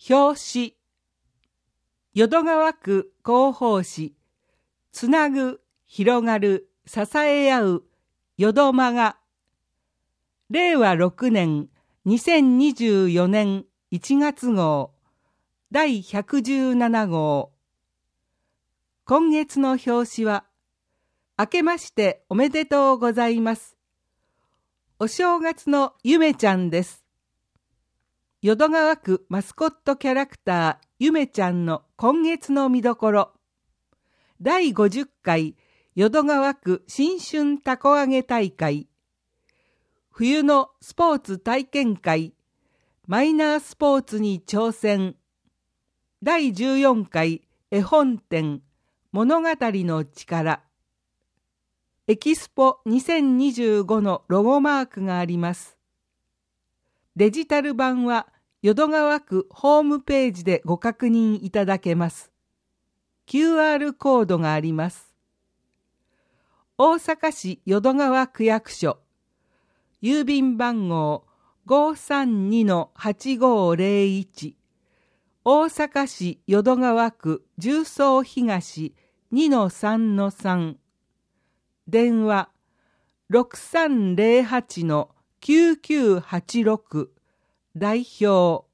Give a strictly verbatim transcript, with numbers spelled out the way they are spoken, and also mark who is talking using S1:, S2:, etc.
S1: 表紙。淀川区広報誌、つなぐ、広がる、支え合う、淀間が、れいわろくねんにせんにじゅうよねんいちがつ号、だいひゃくじゅうなな号。今月の表紙は、明けましておめでとうございます。お正月のゆめちゃんです。淀川区マスコットキャラクターゆめちゃんの今月の見どころ。だいごじゅっかい淀川区新春たこ揚げ大会。冬のスポーツ体験会。マイナースポーツに挑戦。だいじゅうよんかい絵本展物語の力。エキスポにせんにじゅうごのロゴマークがあります。デジタル版は淀川区ホームページでご確認いただけます。キューアール コードがあります。大阪市淀川区役所、郵便番号 ごーさんにのはちごーぜろいち、大阪市淀川区十三東 にのさんのさん、電話 ろくさんぜろはちのきゅうきゅうはちろく、代表